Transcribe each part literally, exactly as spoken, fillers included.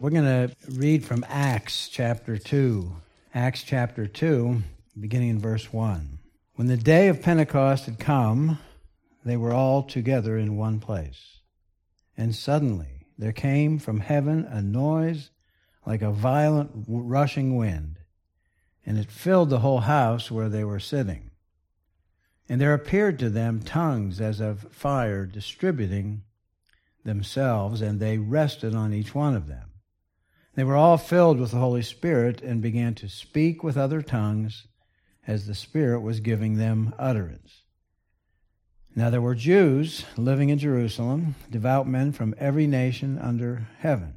We're going to read from Acts chapter two. Acts chapter two, beginning in verse one. When the day of Pentecost had come, they were all together in one place. And suddenly there came from heaven a noise like a violent rushing wind, and it filled the whole house where they were sitting. And there appeared to them tongues as of fire distributing themselves, and they rested on each one of them. They were all filled with the Holy Spirit and began to speak with other tongues as the Spirit was giving them utterance. Now there were Jews living in Jerusalem, devout men from every nation under heaven.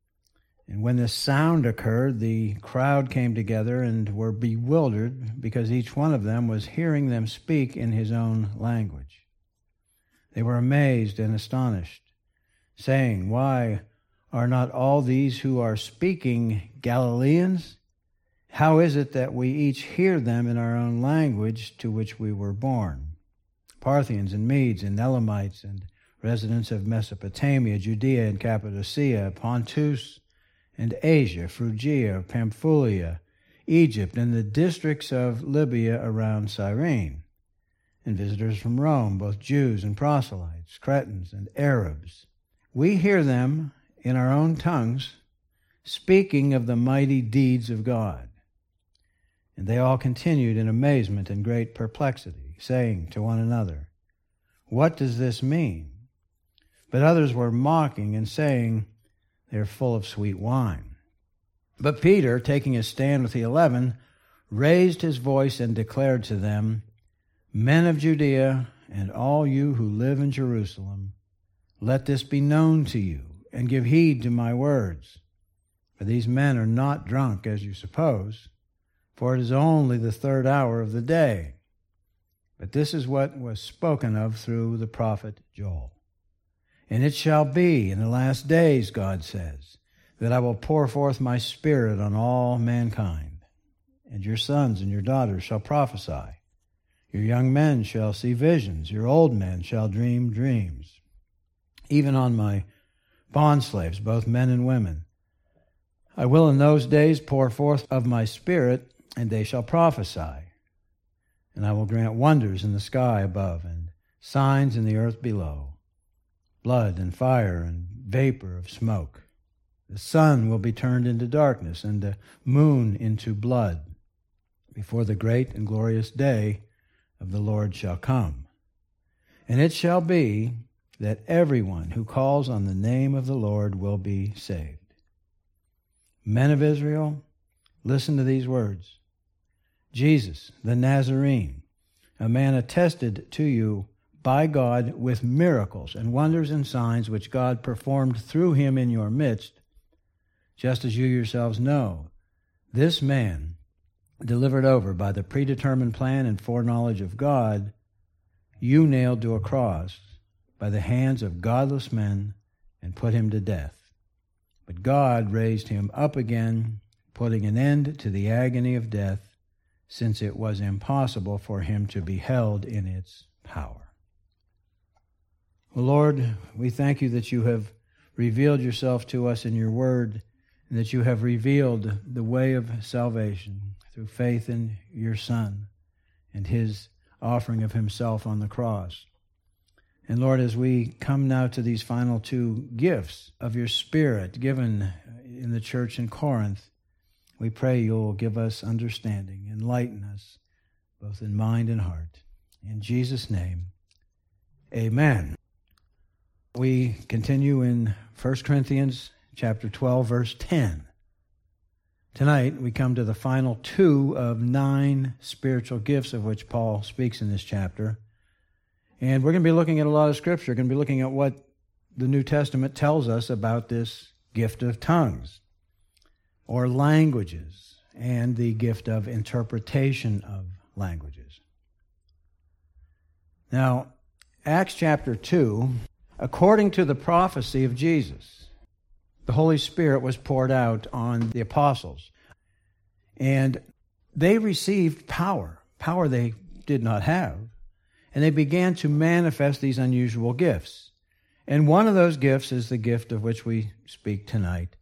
And when this sound occurred, the crowd came together and were bewildered because each one of them was hearing them speak in his own language. They were amazed and astonished, saying, "Why are not all these who are speaking Galileans? How is it that we each hear them in our own language to which we were born? Parthians and Medes and Elamites and residents of Mesopotamia, Judea and Cappadocia, Pontus and Asia, Phrygia, Pamphylia, Egypt, and the districts of Libya around Cyrene, and visitors from Rome, both Jews and proselytes, Cretans and Arabs. We hear them in our own tongues, speaking of the mighty deeds of God." And they all continued in amazement and great perplexity, saying to one another, "What does this mean?" But others were mocking and saying, "They are full of sweet wine." But Peter, taking his stand with the eleven, raised his voice and declared to them, "Men of Judea, and all you who live in Jerusalem, let this be known to you, and give heed to my words. For these men are not drunk, as you suppose, for it is only the third hour of the day. But this is what was spoken of through the prophet Joel. And it shall be in the last days, God says, that I will pour forth my Spirit on all mankind. And your sons and your daughters shall prophesy. Your young men shall see visions. Your old men shall dream dreams. Even on my bondslaves, both men and women, I will in those days pour forth of my Spirit, and they shall prophesy. And I will grant wonders in the sky above and signs in the earth below, blood and fire and vapor of smoke. The sun will be turned into darkness and the moon into blood before the great and glorious day of the Lord shall come. And it shall be that everyone who calls on the name of the Lord will be saved. Men of Israel, listen to these words. Jesus, the Nazarene, a man attested to you by God with miracles and wonders and signs which God performed through him in your midst, just as you yourselves know. This man, delivered over by the predetermined plan and foreknowledge of God, you nailed to a cross by the hands of godless men and put him to death. But God raised him up again, putting an end to the agony of death, since it was impossible for him to be held in its power. Well, Lord, we thank you that you have revealed yourself to us in your word, and that you have revealed the way of salvation through faith in your Son and his offering of himself on the cross. And Lord, as we come now to these final two gifts of your Spirit given in the church in Corinth, we pray you'll give us understanding, enlighten us, both in mind and heart. In Jesus' name, amen. We continue in First Corinthians chapter twelve, verse ten. Tonight, we come to the final two of nine spiritual gifts of which Paul speaks in this chapter. And we're going to be looking at a lot of Scripture. We're going to be looking at what the New Testament tells us about this gift of tongues, or languages, and the gift of interpretation of languages. Now, Acts chapter two, according to the prophecy of Jesus, the Holy Spirit was poured out on the apostles, and they received power, power they did not have, and they began to manifest these unusual gifts. And one of those gifts is the gift of which we speak tonight,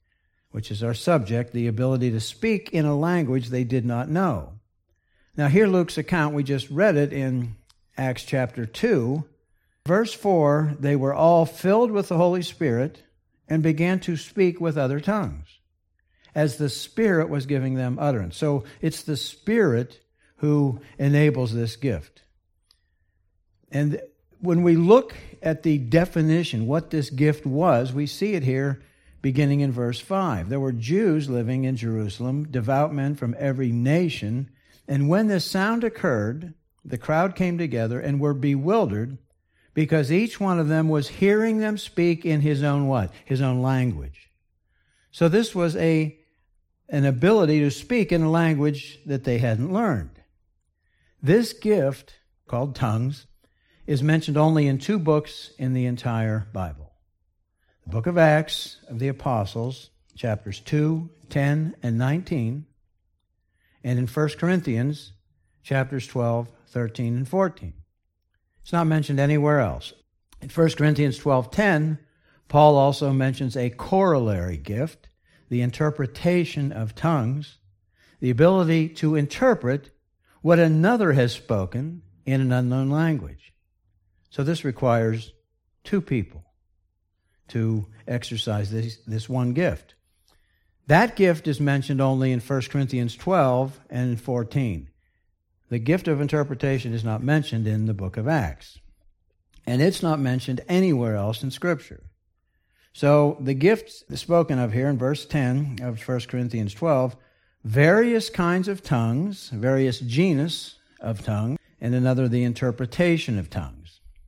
which is our subject, the ability to speak in a language they did not know. Now, here Luke's account, we just read it in Acts chapter two. Verse four, they were all filled with the Holy Spirit and began to speak with other tongues, as the Spirit was giving them utterance. So it's the Spirit who enables this gift. And when we look at the definition, what this gift was, we see it here beginning in verse five. There were Jews living in Jerusalem, devout men from every nation, and when this sound occurred, the crowd came together and were bewildered because each one of them was hearing them speak in his own what? His own language. So this was a an ability to speak in a language that they hadn't learned. This gift, called tongues, is mentioned only in two books in the entire Bible. The book of Acts of the Apostles, chapters two, ten, and nineteen, and in First Corinthians, chapters twelve, thirteen, and fourteen. It's not mentioned anywhere else. In First Corinthians twelve ten, Paul also mentions a corollary gift, the interpretation of tongues, the ability to interpret what another has spoken in an unknown language. So this requires two people to exercise this, this one gift. That gift is mentioned only in First Corinthians twelve and fourteen. The gift of interpretation is not mentioned in the book of Acts. And it's not mentioned anywhere else in Scripture. So the gifts spoken of here in verse ten of First Corinthians twelve, various kinds of tongues, various genus of tongues, and another the interpretation of tongues.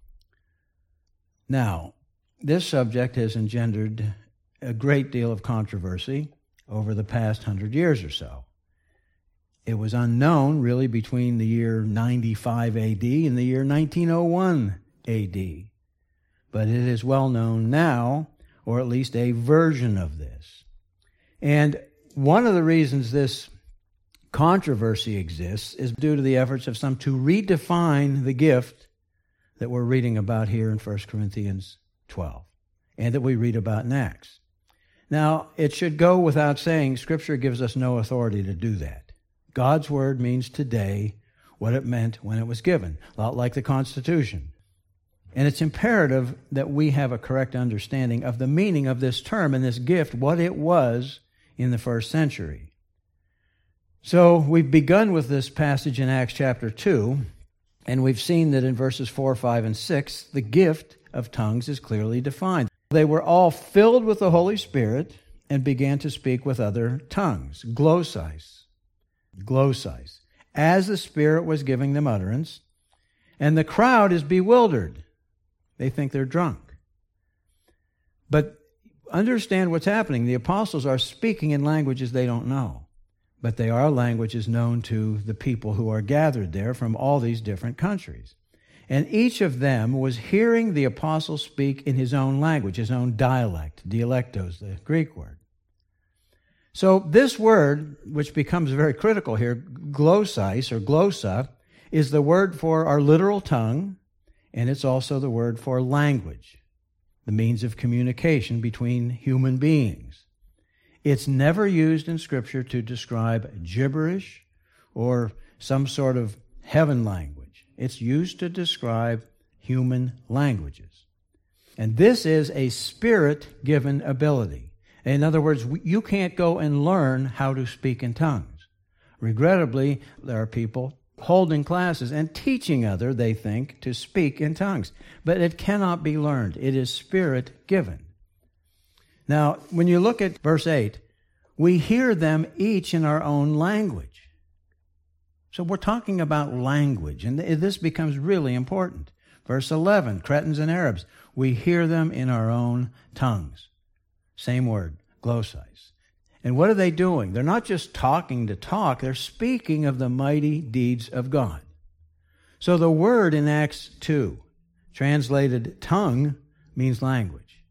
Now, this subject has engendered a great deal of controversy over the past hundred years or so. It was unknown, really, between the year ninety-five A D and the year nineteen oh one A D. But it is well known now, or at least a version of this. And one of the reasons this controversy exists is due to the efforts of some to redefine the gift that we're reading about here in First Corinthians twelve, and that we read about in Acts. Now, it should go without saying, Scripture gives us no authority to do that. God's Word means today what it meant when it was given, a lot like the Constitution. And it's imperative that we have a correct understanding of the meaning of this term and this gift, what it was in the first century. So we've begun with this passage in Acts chapter two, and we've seen that in verses four, five, and six, the gift of tongues is clearly defined. They were all filled with the Holy Spirit and began to speak with other tongues, glossais, glossais, as the Spirit was giving them utterance, and the crowd is bewildered. They think they're drunk. But understand what's happening. The apostles are speaking in languages they don't know, but they are languages known to the people who are gathered there from all these different countries. And each of them was hearing the apostle speak in his own language, his own dialect, dialectos, the Greek word. So this word, which becomes very critical here, glossais or glossa, is the word for our literal tongue, and it's also the word for language, the means of communication between human beings. It's never used in Scripture to describe gibberish or some sort of heaven language. It's used to describe human languages. And this is a Spirit-given ability. In other words, you can't go and learn how to speak in tongues. Regrettably, there are people holding classes and teaching other, they think, to speak in tongues. But it cannot be learned. It is Spirit-given. Now, when you look at verse eight, we hear them each in our own language. So we're talking about language, and this becomes really important. Verse eleven, Cretans and Arabs, we hear them in our own tongues. Same word, glossais. And what are they doing? They're not just talking to talk, they're speaking of the mighty deeds of God. So the word in Acts two, translated tongue, means language,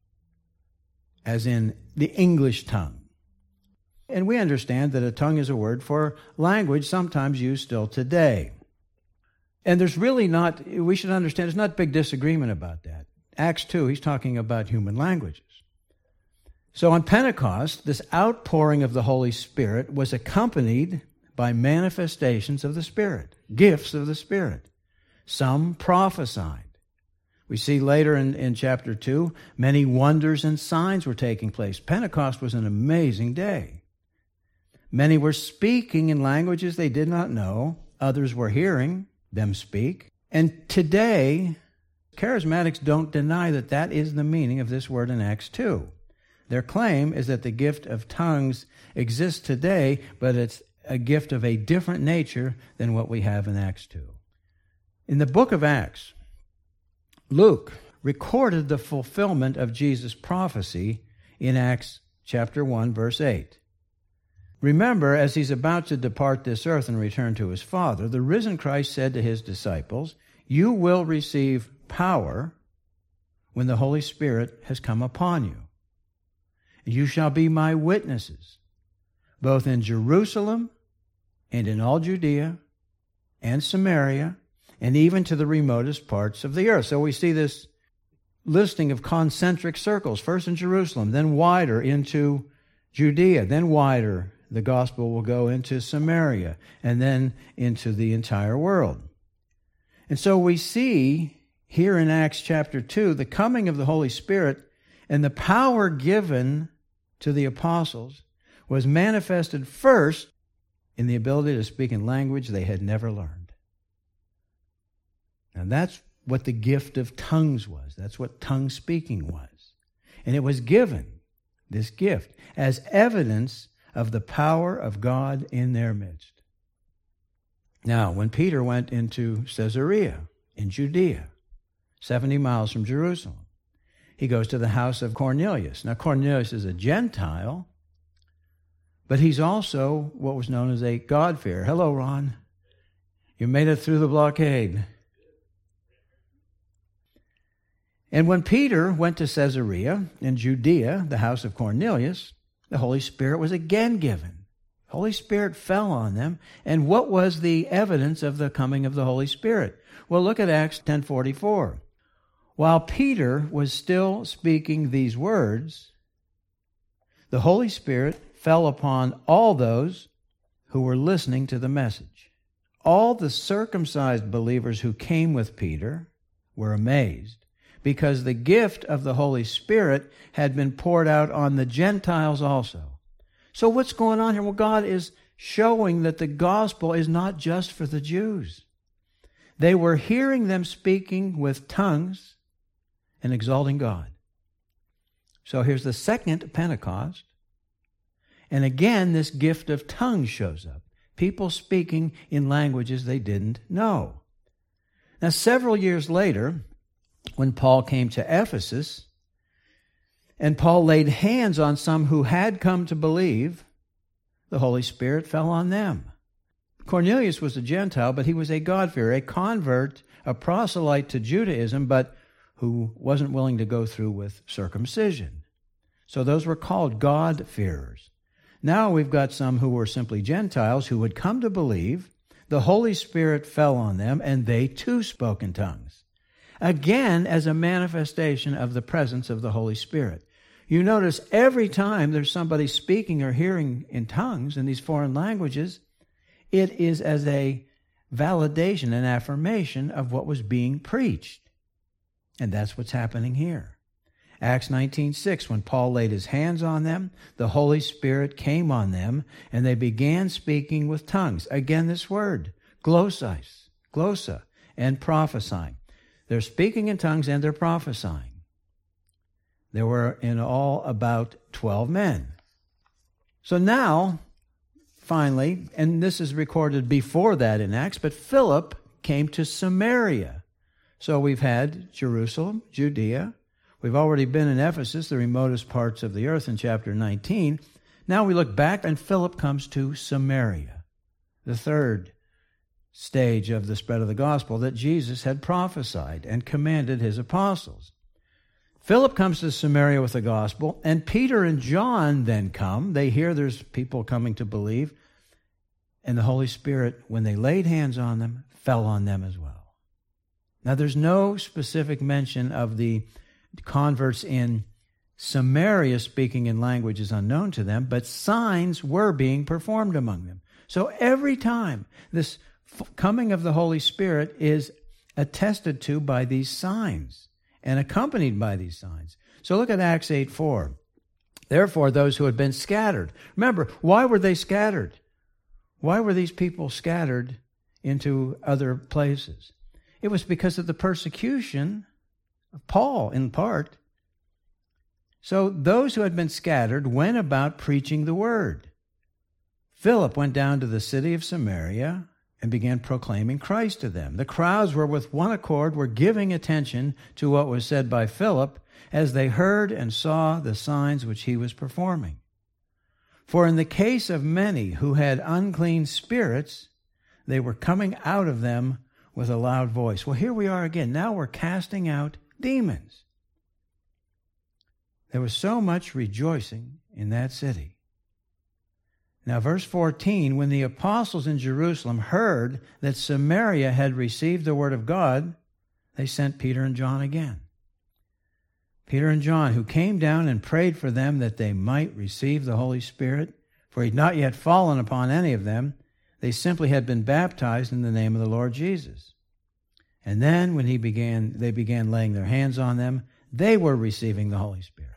as in the English tongue. And we understand that a tongue is a word for language, sometimes used still today. And there's really not, we should understand, there's not big disagreement about that. Acts two, he's talking about human languages. So on Pentecost, this outpouring of the Holy Spirit was accompanied by manifestations of the Spirit, gifts of the Spirit. Some prophesied. We see later in, in chapter two, many wonders and signs were taking place. Pentecost was an amazing day. Many were speaking in languages they did not know. Others were hearing them speak. And today, charismatics don't deny that that is the meaning of this word in Acts two. Their claim is that the gift of tongues exists today, but it's a gift of a different nature than what we have in Acts two. In the book of Acts, Luke recorded the fulfillment of Jesus' prophecy in Acts chapter one, verse eight. Remember, as he's about to depart this earth and return to his Father, the risen Christ said to his disciples, "You will receive power when the Holy Spirit has come upon you. You shall be my witnesses, both in Jerusalem and in all Judea and Samaria, and even to the remotest parts of the earth." So we see this listing of concentric circles, first in Jerusalem, then wider into Judea, then wider. The gospel will go into Samaria, and then into the entire world. And so we see here in Acts chapter two, the coming of the Holy Spirit and the power given to the apostles was manifested first in the ability to speak in language they had never learned. And that's what the gift of tongues was. That's what tongue speaking was. And it was given, this gift, as evidence of the power of God in their midst. Now, when Peter went into Caesarea in Judea, seventy miles from Jerusalem, he goes to the house of Cornelius. Now, Cornelius is a Gentile, but he's also what was known as a God-fearer. Hello, Ron. You made it through the blockade. And when Peter went to Caesarea in Judea, the house of Cornelius, the Holy Spirit was again given. The Holy Spirit fell on them. And what was the evidence of the coming of the Holy Spirit? Well, look at Acts ten forty-four. While Peter was still speaking these words, the Holy Spirit fell upon all those who were listening to the message. All the circumcised believers who came with Peter were amazed, because the gift of the Holy Spirit had been poured out on the Gentiles also. So what's going on here? Well, God is showing that the gospel is not just for the Jews. They were hearing them speaking with tongues and exalting God. So here's the second Pentecost. And again, this gift of tongues shows up. People speaking in languages they didn't know. Now, several years later, when Paul came to Ephesus, and Paul laid hands on some who had come to believe, the Holy Spirit fell on them. Cornelius was a Gentile, but he was a God-fearer, a convert, a proselyte to Judaism, but who wasn't willing to go through with circumcision. So those were called God-fearers. Now we've got some who were simply Gentiles who would come to believe. The Holy Spirit fell on them, and they too spoke in tongues. Again, as a manifestation of the presence of the Holy Spirit. You notice every time there's somebody speaking or hearing in tongues in these foreign languages, it is as a validation, an affirmation of what was being preached. And that's what's happening here. Acts nineteen six, when Paul laid his hands on them, the Holy Spirit came on them, and they began speaking with tongues. Again, this word, glossais, glossa, and prophesying. They're speaking in tongues and they're prophesying. There were in all about twelve men. So now, finally, and this is recorded before that in Acts, but Philip came to Samaria. So we've had Jerusalem, Judea. We've already been in Ephesus, the remotest parts of the earth, in chapter nineteen. Now we look back, and Philip comes to Samaria, the third stage of the spread of the gospel that Jesus had prophesied and commanded his apostles. Philip comes to Samaria with the gospel, and Peter and John then come. They hear there's people coming to believe, and the Holy Spirit, when they laid hands on them, fell on them as well. Now, there's no specific mention of the converts in Samaria speaking in languages unknown to them, but signs were being performed among them. So every time this f- coming of the Holy Spirit is attested to by these signs and accompanied by these signs. So look at Acts eight four. Therefore, those who had been scattered. Remember, why were they scattered? Why were these people scattered into other places? It was because of the persecution of Paul, in part. So those who had been scattered went about preaching the word. Philip went down to the city of Samaria and began proclaiming Christ to them. The crowds were with one accord, were giving attention to what was said by Philip as they heard and saw the signs which he was performing. For in the case of many who had unclean spirits, they were coming out of them with a loud voice. Well, here we are again. Now we're casting out demons. There was so much rejoicing in that city. Now, verse fourteen, when the apostles in Jerusalem heard that Samaria had received the word of God, they sent Peter and John again. Peter and John, who came down and prayed for them that they might receive the Holy Spirit, for he had not yet fallen upon any of them. They simply had been baptized in the name of the Lord Jesus. And then when he began, they began laying their hands on them, they were receiving the Holy Spirit.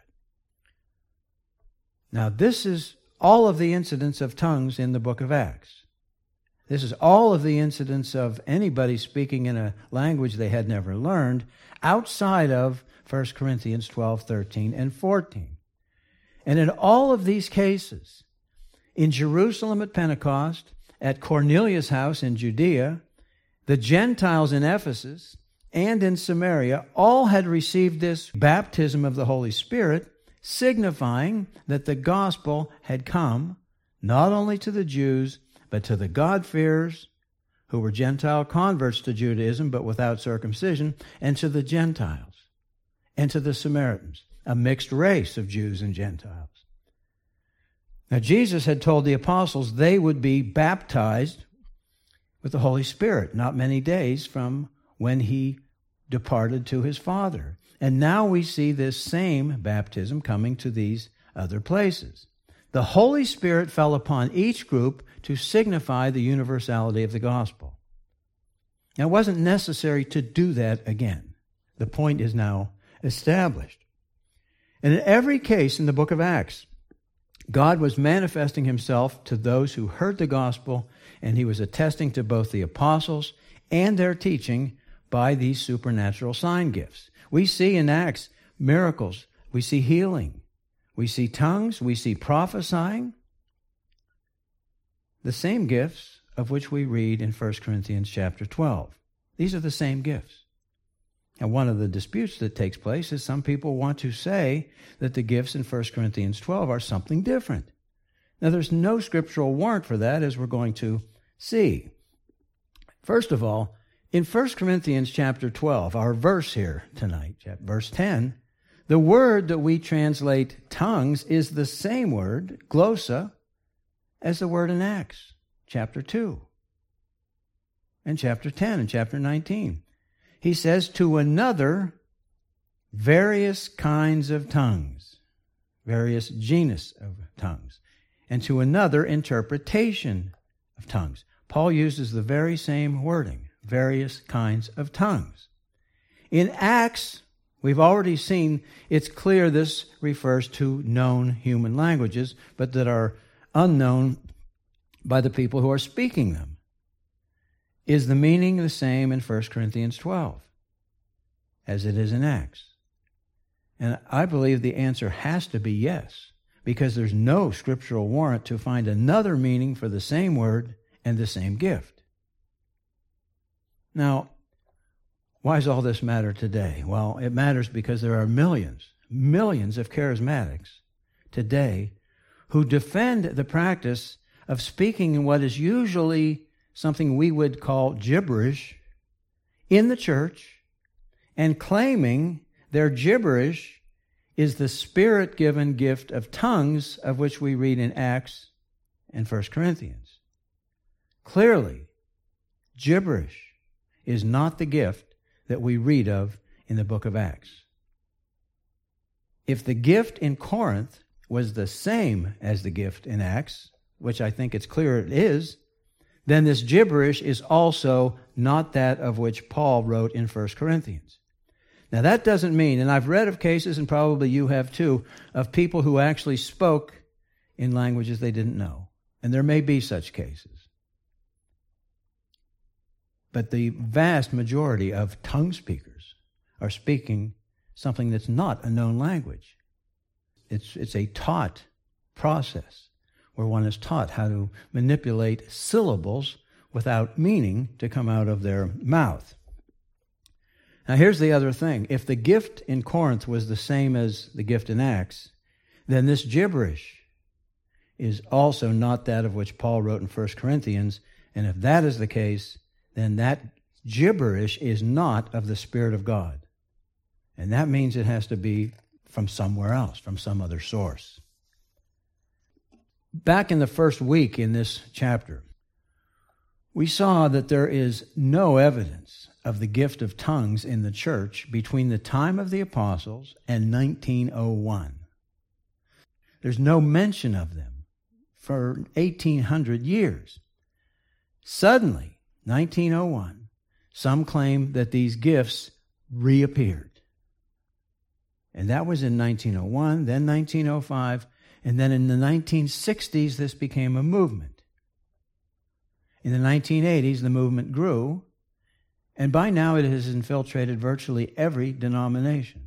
Now, this is all of the incidents of tongues in the book of Acts. This is all of the incidents of anybody speaking in a language they had never learned outside of First Corinthians twelve, thirteen, and fourteen. And in all of these cases, in Jerusalem at Pentecost, at Cornelius' house in Judea, the Gentiles in Ephesus, and in Samaria, all had received this baptism of the Holy Spirit, signifying that the gospel had come not only to the Jews, but to the God-fearers, who were Gentile converts to Judaism, but without circumcision, and to the Gentiles, and to the Samaritans, a mixed race of Jews and Gentiles. Now, Jesus had told the apostles they would be baptized with the Holy Spirit not many days from when he departed to his Father. And now we see this same baptism coming to these other places. The Holy Spirit fell upon each group to signify the universality of the gospel. Now, it wasn't necessary to do that again. The point is now established. And in every case in the book of Acts, God was manifesting himself to those who heard the gospel, and he was attesting to both the apostles and their teaching by these supernatural sign gifts. We see in Acts miracles. We see healing. We see tongues. We see prophesying. The same gifts of which we read in First Corinthians chapter twelve. These are the same gifts. And one of the disputes that takes place is some people want to say that the gifts in First Corinthians twelve are something different. Now, there's no scriptural warrant for that, as we're going to see. First of all, in First Corinthians chapter twelve, our verse here tonight, verse ten, the word that we translate tongues is the same word, glossa, as the word in Acts chapter two and chapter ten and chapter nineteen. He says, to another, various kinds of tongues, various genus of tongues, and to another, interpretation of tongues. Paul uses the very same wording, various kinds of tongues. In Acts, we've already seen it's clear this refers to known human languages, but that are unknown by the people who are speaking them. Is the meaning the same in First Corinthians twelve as it is in Acts? And I believe the answer has to be yes, because there's no scriptural warrant to find another meaning for the same word and the same gift. Now, why does all this matter today? Well, it matters because there are millions, millions of charismatics today who defend the practice of speaking in what is usually something we would call gibberish in the church, and claiming their gibberish is the Spirit-given gift of tongues of which we read in Acts and First Corinthians. Clearly, gibberish is not the gift that we read of in the book of Acts. if the gift in Corinth was the same as the gift in Acts, which I think it's clear it is, then this gibberish is also not that of which Paul wrote in First Corinthians. Now that doesn't mean, and I've read of cases, and probably you have too, of people who actually spoke in languages they didn't know. And there may be such cases. But the vast majority of tongue speakers are speaking something that's not a known language. It's, it's a taught process where one is taught how to manipulate syllables without meaning to come out of their mouth. Now here's the other thing. If the gift in Corinth was the same as the gift in Acts, then this gibberish is also not that of which Paul wrote in First Corinthians. And if that is the case, then that gibberish is not of the Spirit of God. And that means it has to be from somewhere else, from some other source. Back in the first week in this chapter, we saw that there is no evidence of the gift of tongues in the church between the time of the apostles and nineteen oh one. There's no mention of them for eighteen hundred years. Suddenly, nineteen oh one, some claim that these gifts reappeared. And that was in nineteen oh one, then nineteen oh five, and then in the nineteen sixties, this became a movement. In the nineteen eighties, the movement grew, and by now it has infiltrated virtually every denomination.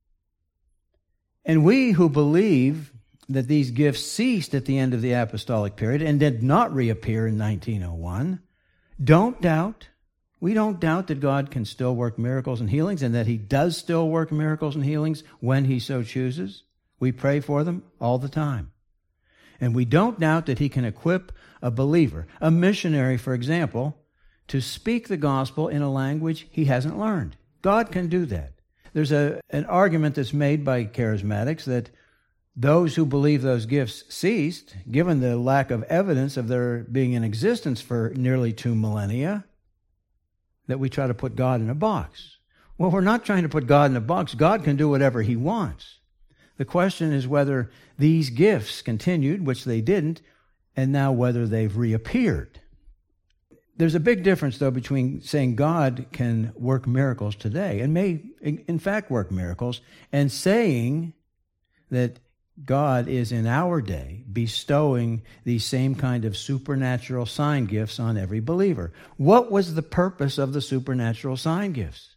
And we who believe that these gifts ceased at the end of the apostolic period and did not reappear in nineteen oh one, don't doubt, we don't doubt that God can still work miracles and healings and that He does still work miracles and healings when He so chooses. We pray for them all the time. And we don't doubt that He can equip a believer, a missionary, for example, to speak the gospel in a language he hasn't learned. God can do that. There's a, an argument that's made by charismatics that those who believe those gifts ceased, given the lack of evidence of their being in existence for nearly two millennia, that we try to put God in a box. Well, we're not trying to put God in a box. God can do whatever He wants. The question is whether these gifts continued, which they didn't, and now whether they've reappeared. There's a big difference, though, between saying God can work miracles today, and may, in fact, work miracles, and saying that God is in our day bestowing these same kind of supernatural sign gifts on every believer. What was the purpose of the supernatural sign gifts?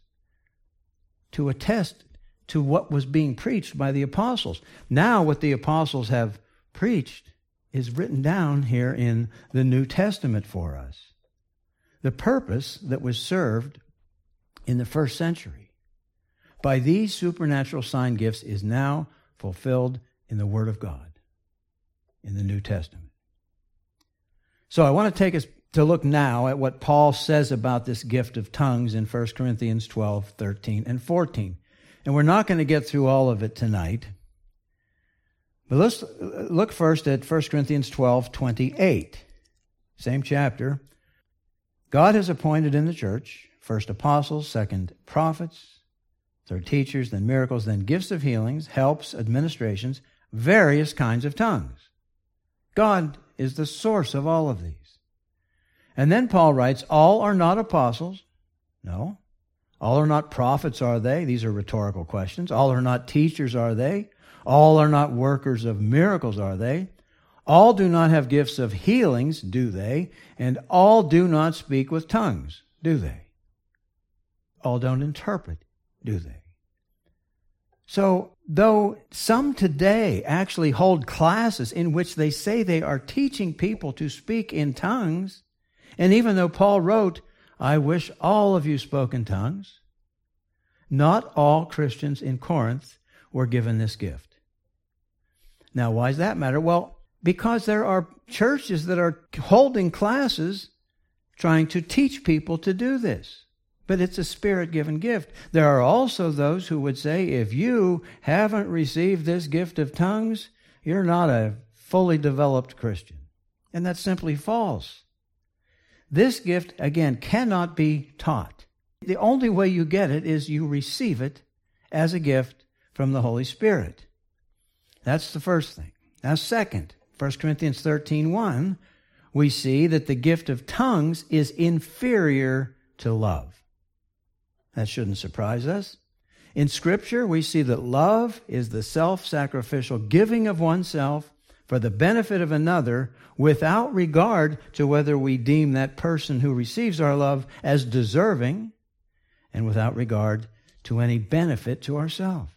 To attest to what was being preached by the apostles. Now what the apostles have preached is written down here in the New Testament for us. The purpose that was served in the first century by these supernatural sign gifts is now fulfilled in the Word of God, in the New Testament. So I want to take us to look now at what Paul says about this gift of tongues in First Corinthians twelve, thirteen, and fourteen. And we're not going to get through all of it tonight. But let's look first at First Corinthians twelve, twenty-eight. Same chapter. God has appointed in the church first apostles, second prophets, third teachers, then miracles, then gifts of healings, helps, administrations, various kinds of tongues. God is the source of all of these. And then Paul writes, all are not apostles. No. All are not prophets, are they? These are rhetorical questions. All are not teachers, are they? All are not workers of miracles, are they? All do not have gifts of healings, do they? And all do not speak with tongues, do they? All don't interpret, do they? So, though some today actually hold classes in which they say they are teaching people to speak in tongues, and even though Paul wrote, I wish all of you spoke in tongues, not all Christians in Corinth were given this gift. Now, why does that matter? Well, because there are churches that are holding classes trying to teach people to do this. But it's a Spirit-given gift. There are also those who would say, if you haven't received this gift of tongues, you're not a fully developed Christian. And that's simply false. This gift, again, cannot be taught. The only way you get it is you receive it as a gift from the Holy Spirit. That's the first thing. Now, second, First Corinthians thirteen one, we see that the gift of tongues is inferior to love. That shouldn't surprise us. In Scripture, we see that love is the self-sacrificial giving of oneself for the benefit of another without regard to whether we deem that person who receives our love as deserving and without regard to any benefit to ourselves.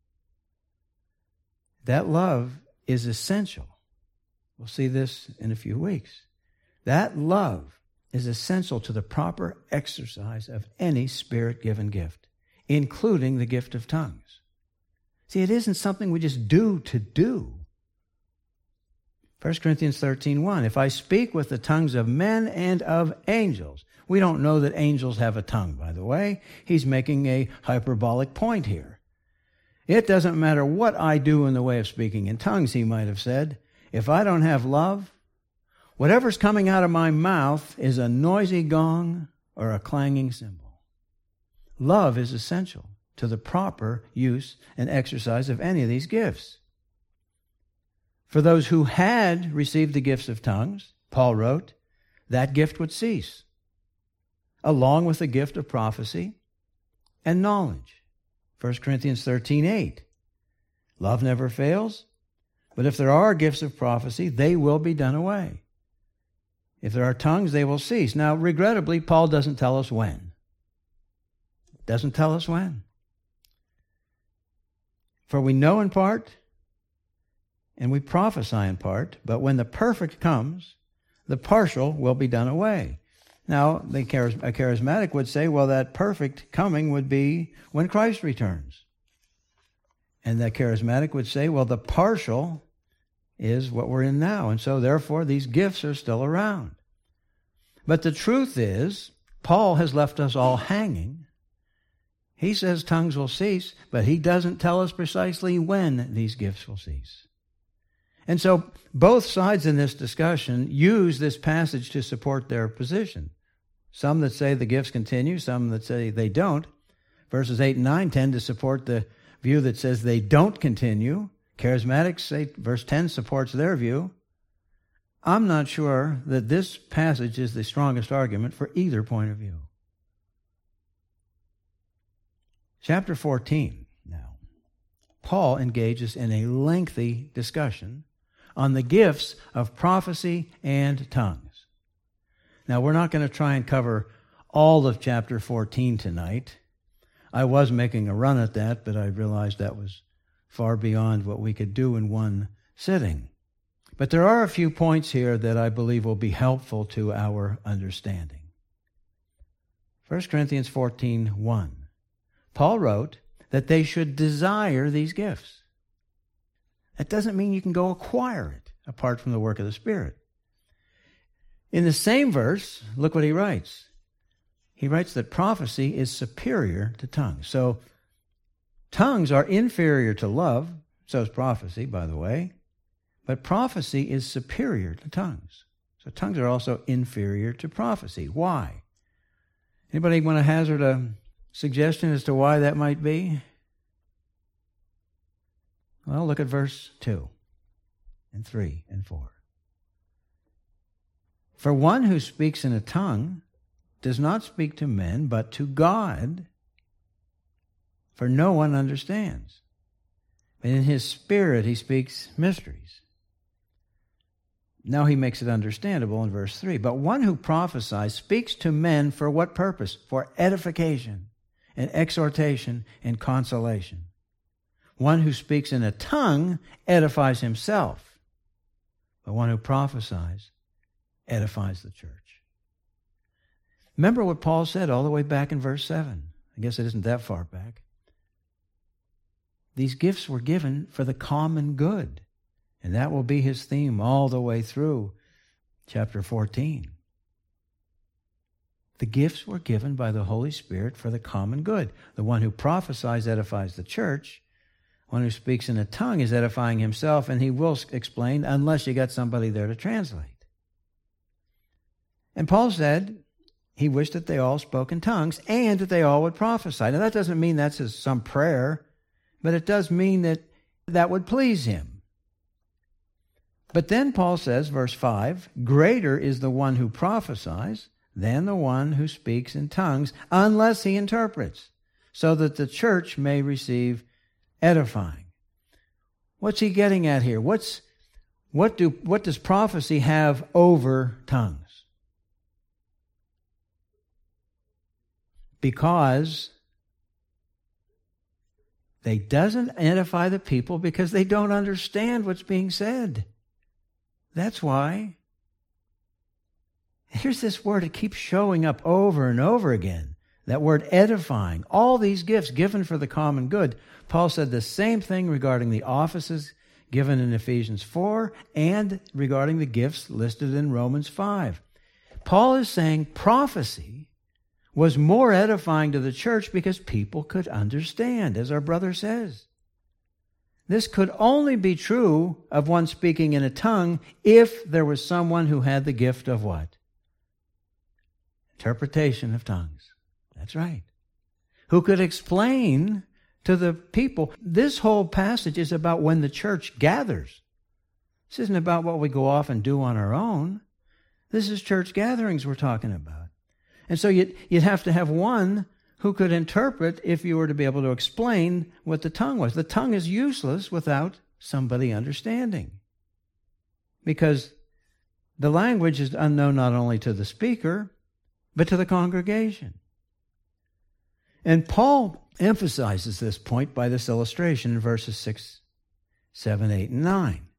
That love is essential. We'll see this in a few weeks. That love is essential to the proper exercise of any Spirit-given gift, including the gift of tongues. See, it isn't something we just do to do. First Corinthians thirteen one, if I speak with the tongues of men and of angels. We don't know that angels have a tongue, by the way. He's making a hyperbolic point here. It doesn't matter what I do in the way of speaking in tongues, he might have said. If I don't have love, whatever's coming out of my mouth is a noisy gong or a clanging cymbal. Love is essential to the proper use and exercise of any of these gifts. For those who had received the gifts of tongues, Paul wrote, that gift would cease, along with the gift of prophecy and knowledge. First Corinthians thirteen eight. Love never fails, but if there are gifts of prophecy, they will be done away. If there are tongues, they will cease. Now, regrettably, Paul doesn't tell us when. Doesn't tell us when. For we know in part, and we prophesy in part, but when the perfect comes, the partial will be done away. Now, the charis- a charismatic would say, well, that perfect coming would be when Christ returns. And the charismatic would say, well, the partial is what we're in now, and so therefore these gifts are still around. But the truth is, Paul has left us all hanging. He says tongues will cease, but he doesn't tell us precisely when these gifts will cease. And so both sides in this discussion use this passage to support their position. Some that say the gifts continue, some that say they don't. Verses eight and nine tend to support the view that says they don't continue. Charismatics say verse ten supports their view. I'm not sure that this passage is the strongest argument for either point of view. Chapter fourteen now. Paul engages in a lengthy discussion on the gifts of prophecy and tongues. Now, we're not going to try and cover all of chapter fourteen tonight. I was making a run at that, but I realized that was far beyond what we could do in one sitting. But there are a few points here that I believe will be helpful to our understanding. First Corinthians fourteen one. Paul wrote that they should desire these gifts. That doesn't mean you can go acquire it apart from the work of the Spirit. In the same verse, look what he writes. He writes that prophecy is superior to tongues. So tongues are inferior to love, so is prophecy, by the way, but prophecy is superior to tongues. So tongues are also inferior to prophecy. Why? Anybody want to hazard a suggestion as to why that might be? Well, look at verse two and three and four. For one who speaks in a tongue does not speak to men, but to God, for no one understands. But in his spirit he speaks mysteries. Now he makes it understandable in verse three. But one who prophesies speaks to men for what purpose? For edification and exhortation and consolation. One who speaks in a tongue edifies himself, but one who prophesies edifies the church. Remember what Paul said all the way back in verse seven. I guess it isn't that far back. These gifts were given for the common good, and that will be his theme all the way through chapter fourteen. The gifts were given by the Holy Spirit for the common good. The one who prophesies edifies the church. One who speaks in a tongue is edifying himself, and he will explain unless you got somebody there to translate. And Paul said he wished that they all spoke in tongues and that they all would prophesy. Now, that doesn't mean that's some prayer but it does mean that that would please him. But then Paul says, verse five, greater is the one who prophesies than the one who speaks in tongues, unless he interprets, so that the church may receive edifying. What's he getting at here? What's what do what does prophecy have over tongues? Because they doesn't edify the people because they don't understand what's being said. That's why. Here's this word, it keeps showing up over and over again. That word edifying. All these gifts given for the common good. Paul said the same thing regarding the offices given in Ephesians four and regarding the gifts listed in Romans five. Paul is saying prophecy was more edifying to the church because people could understand, as our brother says. This could only be true of one speaking in a tongue if there was someone who had the gift of what? Interpretation of tongues. That's right. Who could explain to the people. This whole passage is about when the church gathers. This isn't about what we go off and do on our own. This is church gatherings we're talking about. And so you'd, you'd have to have one who could interpret if you were to be able to explain what the tongue was. The tongue is useless without somebody understanding. Because the language is unknown not only to the speaker, but to the congregation. And Paul emphasizes this point by this illustration in verses six, seven, eight, and nine.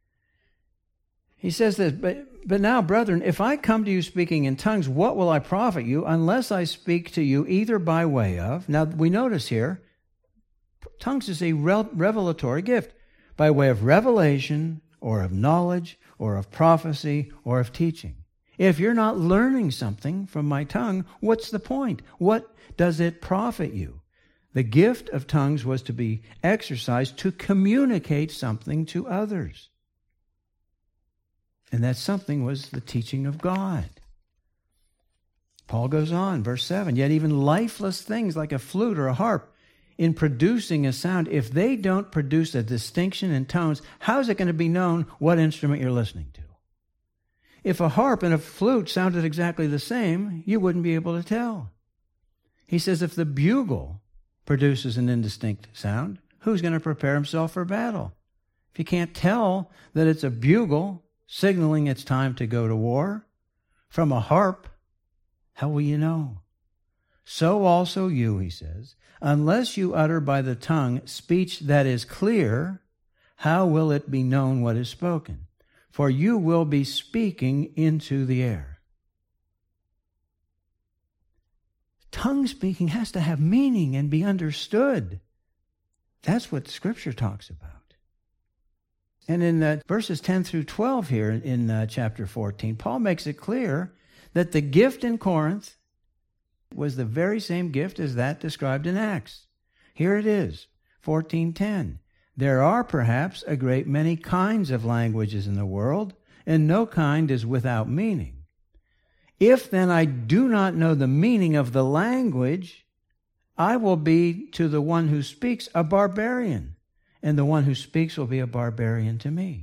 He says this, but, but now, brethren, if I come to you speaking in tongues, what will I profit you unless I speak to you either by way of, now we notice here, tongues is a revelatory gift, by way of revelation or of knowledge or of prophecy or of teaching. If you're not learning something from my tongue, what's the point? What does it profit you? The gift of tongues was to be exercised to communicate something to others. And that something was the teaching of God. Paul goes on, verse seven, yet even lifeless things like a flute or a harp, in producing a sound, if they don't produce a distinction in tones, how is it going to be known what instrument you're listening to? If a harp and a flute sounded exactly the same, you wouldn't be able to tell. He says if the bugle produces an indistinct sound, who's going to prepare himself for battle? If you can't tell that it's a bugle signaling it's time to go to war from a harp, how will you know? So also you, he says, unless you utter by the tongue speech that is clear, how will it be known what is spoken? For you will be speaking into the air. Tongue speaking has to have meaning and be understood. That's what Scripture talks about. And in uh, verses ten through twelve here in uh, chapter fourteen, Paul makes it clear that the gift in Corinth was the very same gift as that described in Acts. Here it is, fourteen ten. There are perhaps a great many kinds of languages in the world, and no kind is without meaning. If then I do not know the meaning of the language, I will be to the one who speaks a barbarian, and the one who speaks will be a barbarian to me.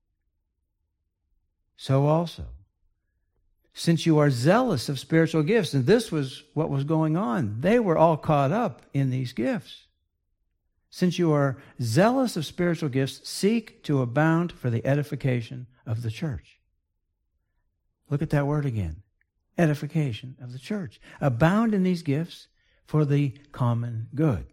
So also, since you are zealous of spiritual gifts, and this was what was going on, they were all caught up in these gifts. Since you are zealous of spiritual gifts, seek to abound for the edification of the church. Look at that word again. Edification of the church. Abound in these gifts for the common good.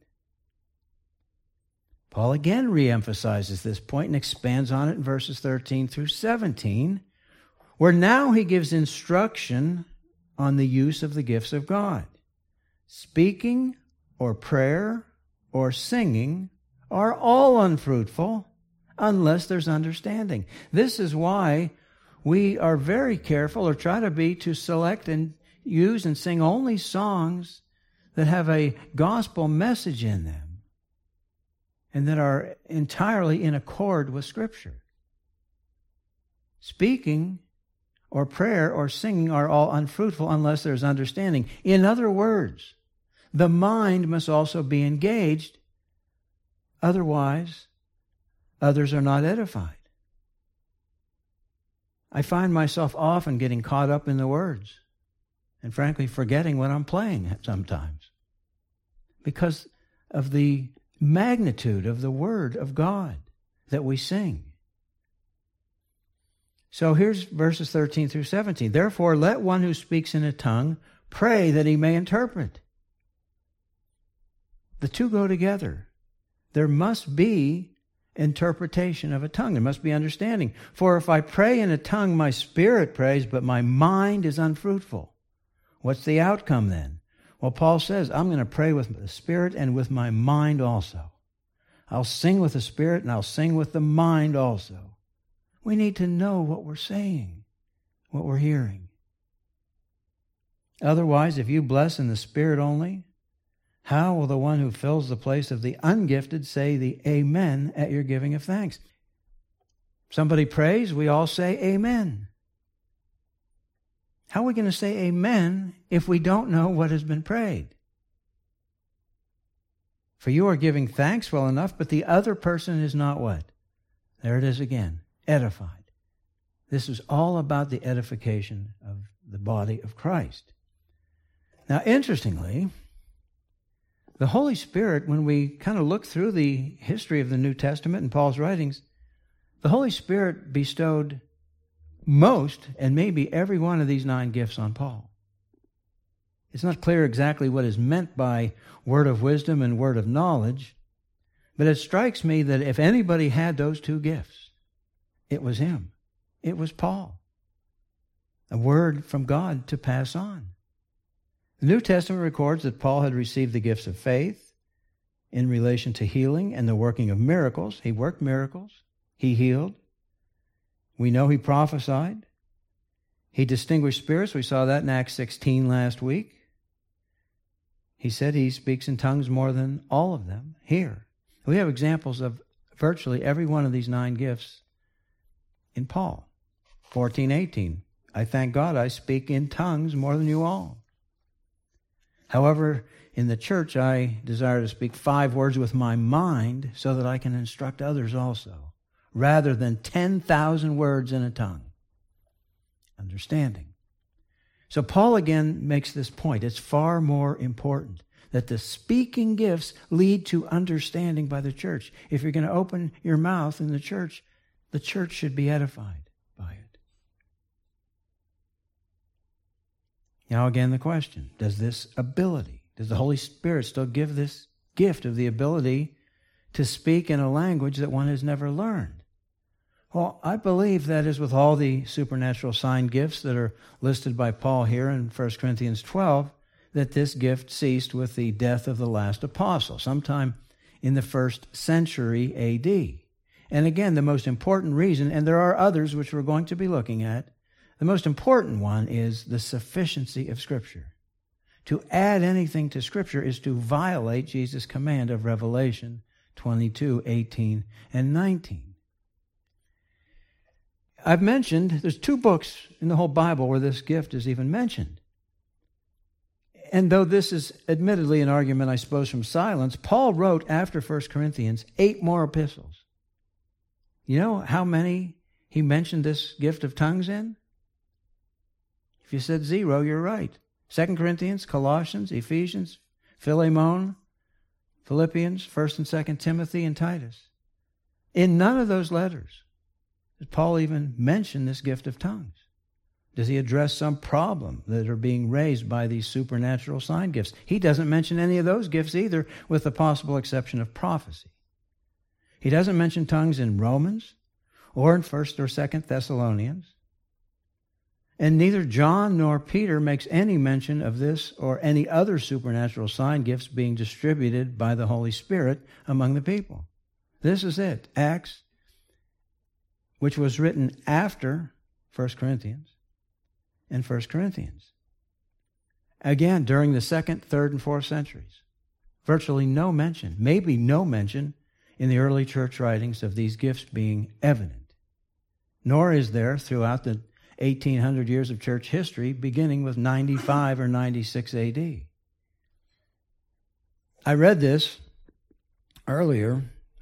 Paul again reemphasizes this point and expands on it in verses thirteen through seventeen, where now he gives instruction on the use of the gifts of God. Speaking or prayer or singing are all unfruitful unless there's understanding. This is why we are very careful, or try to be, to select and use and sing only songs that have a gospel message in them and that are entirely in accord with Scripture. Speaking or prayer or singing are all unfruitful unless there's understanding. In other words, the mind must also be engaged Otherwise, others are not edified. I find myself often getting caught up in the words and frankly forgetting what I'm playing sometimes because of the magnitude of the Word of God that we sing. So here's verses thirteen through seventeen. Therefore, let one who speaks in a tongue pray that he may interpret. The two go together. There must be interpretation of a tongue. There must be understanding. For if I pray in a tongue, my spirit prays, but my mind is unfruitful. What's the outcome then? Well, Paul says, I'm going to pray with the spirit and with my mind also. I'll sing with the spirit and I'll sing with the mind also. We need to know what we're saying, what we're hearing. Otherwise, if you bless in the spirit only, how will the one who fills the place of the ungifted say the amen at your giving of thanks? Somebody prays, we all say amen. How are we going to say amen if we don't know what has been prayed? For you are giving thanks well enough, but the other person is not what? There it is again, edified. This is all about the edification of the body of Christ. Now, interestingly, the Holy Spirit, when we kind of look through the history of the New Testament and Paul's writings, the Holy Spirit bestowed most and maybe every one of these nine gifts on Paul. It's not clear exactly what is meant by word of wisdom and word of knowledge, but it strikes me that if anybody had those two gifts, it was him. It was Paul. A word from God to pass on. The New Testament records that Paul had received the gifts of faith in relation to healing and the working of miracles. He worked miracles. He healed. We know he prophesied. He distinguished spirits. We saw that in Acts sixteen last week. He said he speaks in tongues more than all of them here. We have examples of virtually every one of these nine gifts in Paul. fourteen eighteen. I thank God I speak in tongues more than you all. However, in the church, I desire to speak five words with my mind so that I can instruct others also, rather than ten thousand words in a tongue. Understanding. So Paul again makes this point. It's far more important that the speaking gifts lead to understanding by the church. If you're going to open your mouth in the church, the church should be edified by it. Now again, the question, does this ability, does the Holy Spirit still give this gift of the ability to speak in a language that one has never learned? Well, I believe that is with all the supernatural sign gifts that are listed by Paul here in First Corinthians twelve, that this gift ceased with the death of the last apostle, sometime in the first century A D. And again, the most important reason, and there are others which we're going to be looking at, the most important one is the sufficiency of Scripture. To add anything to Scripture is to violate Jesus' command of Revelation twenty-two, eighteen, and nineteen. I've mentioned there's two books in the whole Bible where this gift is even mentioned. And though this is admittedly an argument, I suppose, from silence, Paul wrote after First Corinthians eight more epistles. You know how many he mentioned this gift of tongues in? If you said zero, you're right. Second Corinthians, Colossians, Ephesians, Philemon, Philippians, First and Second Timothy, and Titus. In none of those letters does Paul even mention this gift of tongues. Does he address some problem that are being raised by these supernatural sign gifts? He doesn't mention any of those gifts either, with the possible exception of prophecy. He doesn't mention tongues in Romans or in First or Second Thessalonians. And neither John nor Peter makes any mention of this or any other supernatural sign gifts being distributed by the Holy Spirit among the people. This is it, Acts, which was written after First Corinthians and First Corinthians. Again, during the second, third, and fourth centuries. Virtually no mention, maybe no mention in the early church writings of these gifts being evident. Nor is there throughout the eighteen hundred years of church history, beginning with ninety-five or ninety-six A D. I read this earlier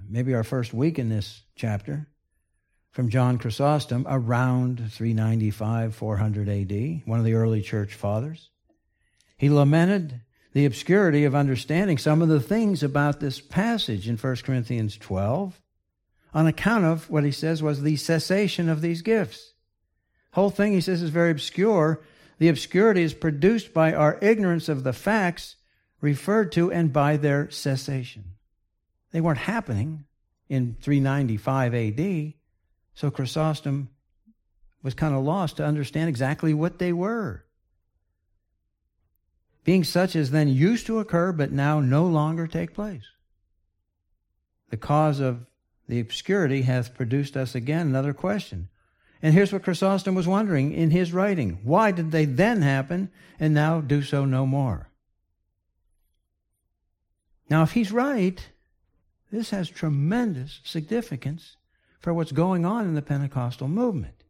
maybe our first week in this chapter, from John Chrysostom around three ninety-five, four hundred A D, one of the early church fathers. He lamented the obscurity of understanding some of the things about this passage in First Corinthians twelve on account of what he says was the cessation of these gifts. The whole thing, he says, is very obscure. The obscurity is produced by our ignorance of the facts referred to and by their cessation. They weren't happening in three ninety-five A D, so Chrysostom was kind of lost to understand exactly what they were. Being such as then used to occur but now no longer take place. The cause of the obscurity hath produced us again another question. And here's what Chrysostom was wondering in his writing. Why did they then happen and now do so no more? Now, if he's right, this has tremendous significance for what's going on in the Pentecostal movement.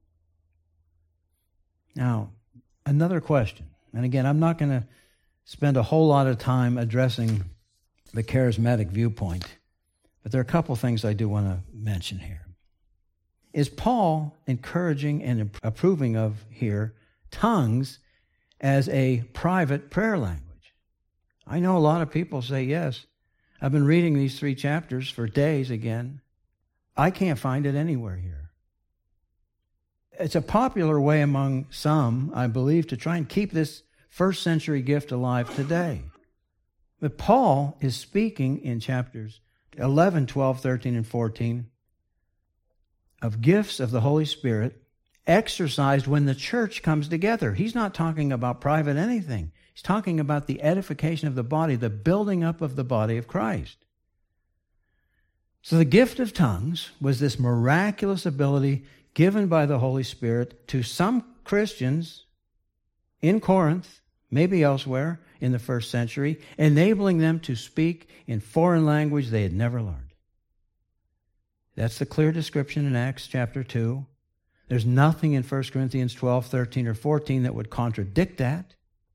Now, another question. And again, I'm not going to spend a whole lot of time addressing the charismatic viewpoint, but there are a couple things I do want to mention here. Is Paul encouraging and approving of here tongues as a private prayer language? I know a lot of people say yes. I've been reading these three chapters for days again. I can't find it anywhere here. It's a popular way among some, I believe, to try and keep this first century gift alive today. But Paul is speaking in chapters eleven, twelve, thirteen, and fourteen of gifts of the Holy Spirit exercised when the church comes together. He's not talking about private anything. He's talking about the edification of the body, the building up of the body of Christ. So the gift of tongues was this miraculous ability given by the Holy Spirit to some Christians in Corinth, maybe elsewhere in the first century, enabling them to speak in foreign language they had never learned. That's the clear description in Acts chapter two. There's nothing in First Corinthians twelve, thirteen, or fourteen that would contradict that.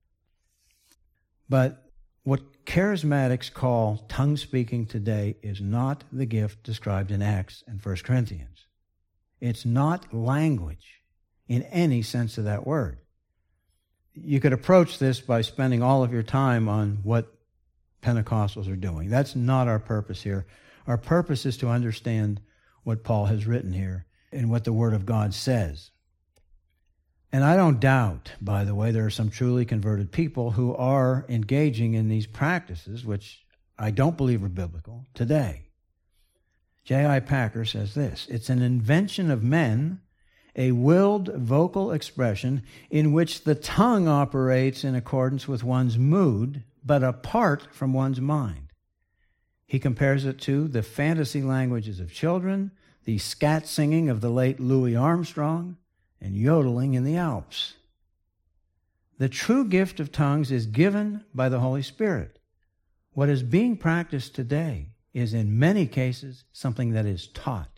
But what charismatics call tongue speaking today is not the gift described in Acts and First Corinthians. It's not language in any sense of that word. You could approach this by spending all of your time on what Pentecostals are doing. That's not our purpose here. Our purpose is to understand what Paul has written here and what the Word of God says. And I don't doubt, by the way, there are some truly converted people who are engaging in these practices, which I don't believe are biblical, today. J I Packer says this: it's an invention of men, a willed vocal expression in which the tongue operates in accordance with one's mood, but apart from one's mind. He compares it to the fantasy languages of children, the scat singing of the late Louis Armstrong, and yodeling in the Alps. The true gift of tongues is given by the Holy Spirit. What is being practiced today is in many cases something that is taught.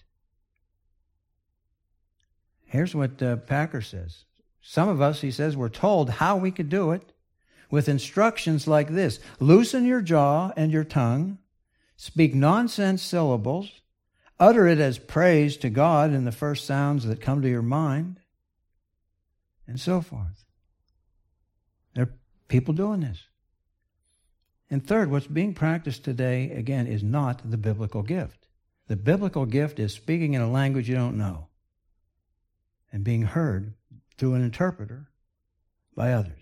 Here's what uh, Packer says. Some of us, he says, were told how we could do it with instructions like this: loosen your jaw and your tongue, speak nonsense syllables, utter it as praise to God in the first sounds that come to your mind, and so forth. There are people doing this. And third, what's being practiced today, again, is not the biblical gift. The biblical gift is speaking in a language you don't know and being heard through an interpreter by others.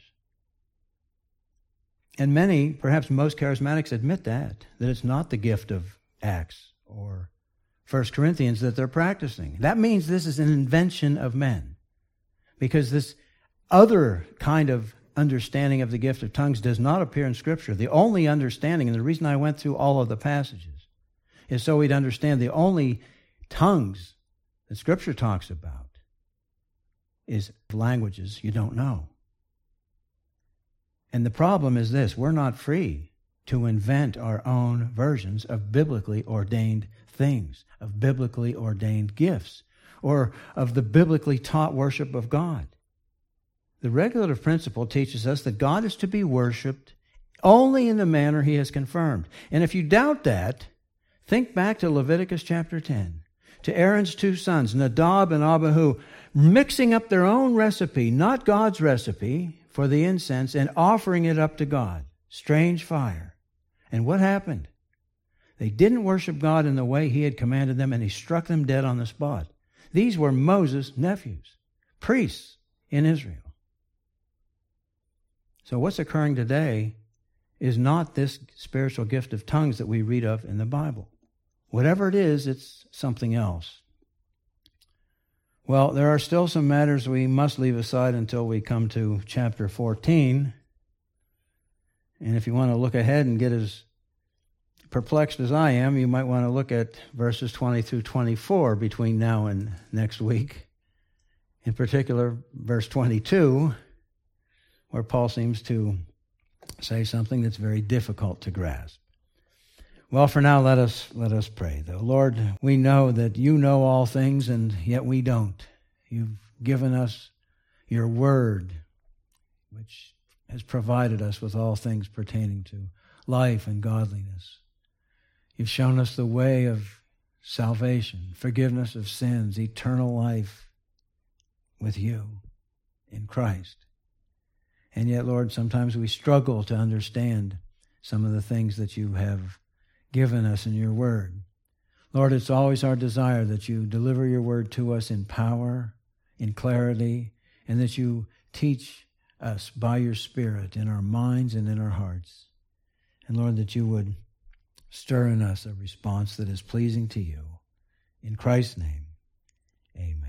And many, perhaps most charismatics admit that, that it's not the gift of Acts or First Corinthians that they're practicing. That means this is an invention of men, because this other kind of understanding of the gift of tongues does not appear in Scripture. The only understanding, and the reason I went through all of the passages, is so we'd understand the only tongues that Scripture talks about is languages you don't know. And the problem is this: we're not free to invent our own versions of biblically ordained things, of biblically ordained gifts, or of the biblically taught worship of God. The regulative principle teaches us that God is to be worshipped only in the manner He has confirmed. And if you doubt that, Think back to Leviticus chapter ten, to Aaron's two sons, Nadab and Abihu, mixing up their own recipe, not God's recipe, for the incense and offering it up to God. Strange fire. And what happened? They didn't worship God in the way He had commanded them, and He struck them dead on the spot. These were Moses' nephews, priests in Israel. So what's occurring today is not this spiritual gift of tongues that we read of in the Bible. Whatever it is, it's something else. Well, there are still some matters we must leave aside until we come to chapter fourteen. And if you want to look ahead and get as perplexed as I am, you might want to look at verses twenty through twenty-four between now and next week. In particular, verse twenty-two, where Paul seems to say something that's very difficult to grasp. Well, for now, let us let us pray, though. Lord, we know that You know all things, and yet we don't. You've given us Your word, which has provided us with all things pertaining to life and godliness. You've shown us the way of salvation, forgiveness of sins, eternal life with You in Christ. And yet, Lord, sometimes we struggle to understand some of the things that You have given us in Your word. Lord, it's always our desire that You deliver Your word to us in power, in clarity, and that You teach us by Your Spirit in our minds and in our hearts. And Lord, that You would stir in us a response that is pleasing to You. In Christ's name, amen.